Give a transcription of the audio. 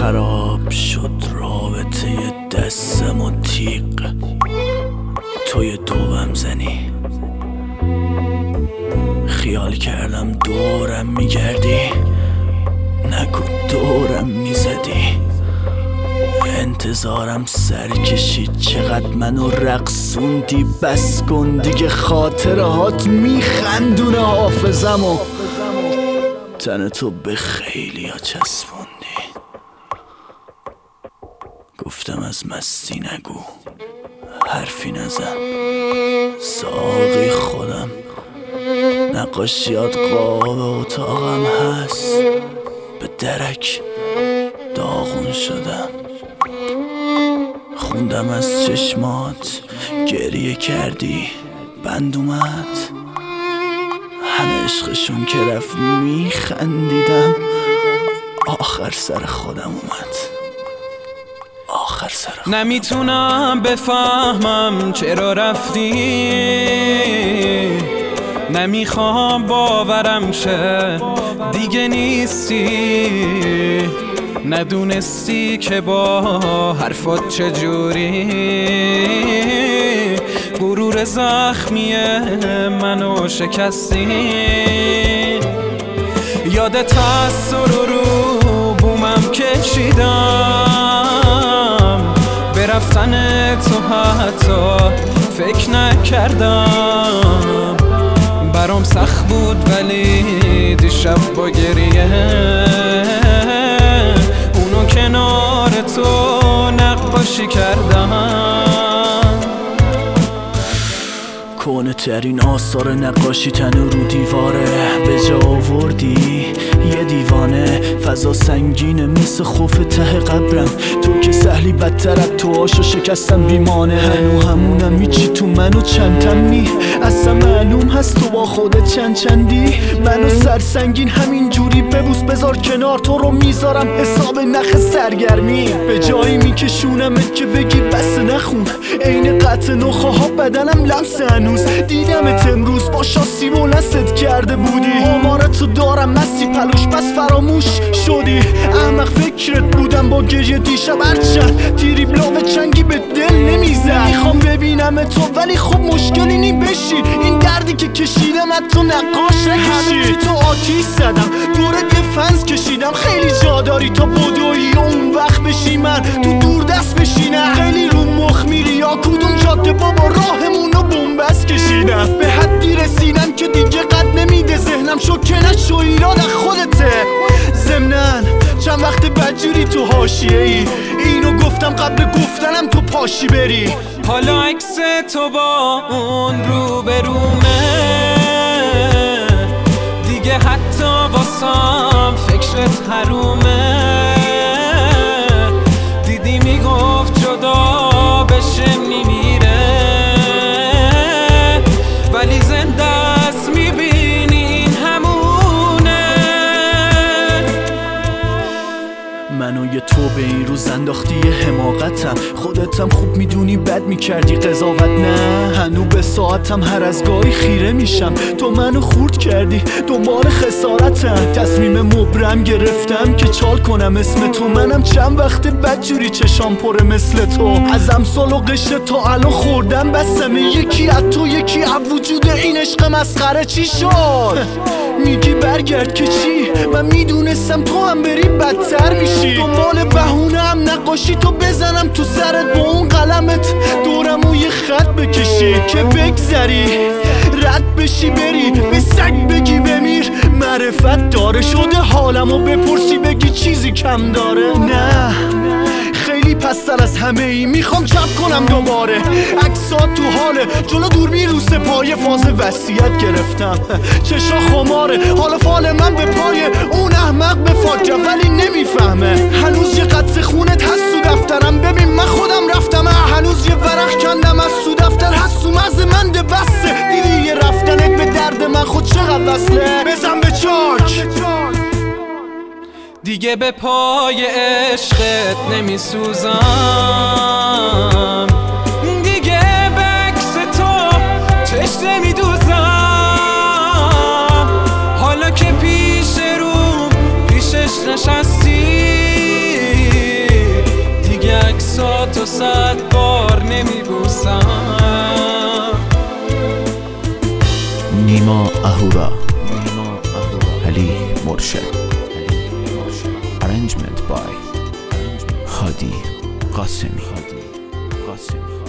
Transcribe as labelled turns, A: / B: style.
A: خراب شد رابطه دستم و تیغ، توی دوبم زنی. خیال کردم دورم میگردی، نگو دورم میزدی. انتظارم سر کشید، چقدر منو رقصوندی. بس کن دیگه، خاطره هات میخندونه حافظم و تن تو به خیلی ها چسبوندی. گفتم از مستی نگو، حرفی نزن، ساقی خودم. نقاشیات قاب اتاقم هست، به درک داغون شدم. خوندم از چشمات، گریه کردی، بند اومد. همه عشقشون که رفت میخندیدم. آخر سر خودم اومد، آخر سر خودم.
B: نمیتونم بفهمم چرا رفتی، نمیخوام باورم شه دیگه نیستی. ندونستی که با حرفات چجوری غرور زخمی منو شکستی. یادت هست رو بومم کشیدم، به رفتن تو حتی فکر نکردم. برام سخت بود ولی دیشب با گریه اونو کنار تو نقاشی کردم.
A: کهنه ترین آثار نقاشی تنو رو دیواره به جا آوردی. یه دیوانه فضا سنگینه مثل خوف ته قبرم. تو که سهلی بدتر از تو هاشو شکستم بیمانه. هنو همونم هیچی تو منو چندتم نی. اصلا معلوم هست تو با خودت چندی. منو سرسنگین همین جوری ببوس بذار کنار، تو رو میذارم حساب نخ سرگرمی. به جایی میکشونمت که بگی بس نخون. عین قطع نخه ها بدنم لمس هنوز. دیدمت امروز با شاسی بلندت کرده بودی. آمارتو دارم مستی پلوش بس فراموش شدی. احمق فکرت بودم با گریه دیشب هرچند تیری بلاو چنگی به دل نمیزد. میخوام ببینم تو ولی خب مشکلی نی بشید. این دردی که کشیدم از تو نقاش نکشید. تو آتیش زدم دورت یه فنز کشیدم. خیلی جا داری تا بدوی اون وقت بشی من تو دور دست بشینم. خیلی رو مخ میری یا کدوم جاده بابا راهمونو بومبست کشیدم. به حدی رسیدم که دیگه قد نمیده ذهنم. شکنت شو ایراد از خودته. ضمناً چند وقت بدجوری تو حاشیه ای. اینو گفتم قبل گفتنم تو پاشی بری.
B: حالا عکس تو با اون رو برومه دیگه، حتی واسم فکرت حرومه. دیدی میگفت جدا بشه میمیره، ولی زنده است میبینی این همونه.
A: منو یه تو به این روز انداختی یه حماقتم. خودتم خوب میدونی بد میکردی قضاوت نه. هنو به ساعتم هر از گاهی خیره میشم. تو منو خورد کردی دنبال خسارتم. تصمیم مبرم گرفتم که چال کنم اسم تو. منم چند وقت بدجوری چشام پره مثل تو. از امسال و قشر تا الان خوردم بسمه. یکی از تو یکی از وجود این عشق مسخره چی شد؟ میگی برگرد که چی؟ من میدونستم تو هم بری بدتر میشی. دنبال بهونه هم نقاشی تو بزنم تو سرت با اون قلمت دورمو یه خط بکشی که بگذری رد بشی بری به سگ بگی بمیر. معرفت داره شده حالمو بپرسی بگی چیزی کم داره. نه خیلی پستر از همه ای. میخوام چپ کنم دوباره عکسات تو حاله. جلو دور میروسه پای فاز وصیت گرفتم. چشا خماره حالا فال من به پای اون احمق به فاجعه ولی نمیفهمه. هنوز یه قطع خونت هست تو دفترم. ببین من خودم رفتم. هنوز یه ورق کندم از تو دفتر هست تو مغز من ده بسته. دیدی یه رفتنت به درد من خود چقدر وصله. بزن به چاک
B: دیگه به پای عشقت نمیسوزم. دیگه به عکس تو چشم نمیدوزم. حالا که پیش روم پیشش نشستی
A: نیما اهورا علی مرشد Arrangement by هادی قاسمی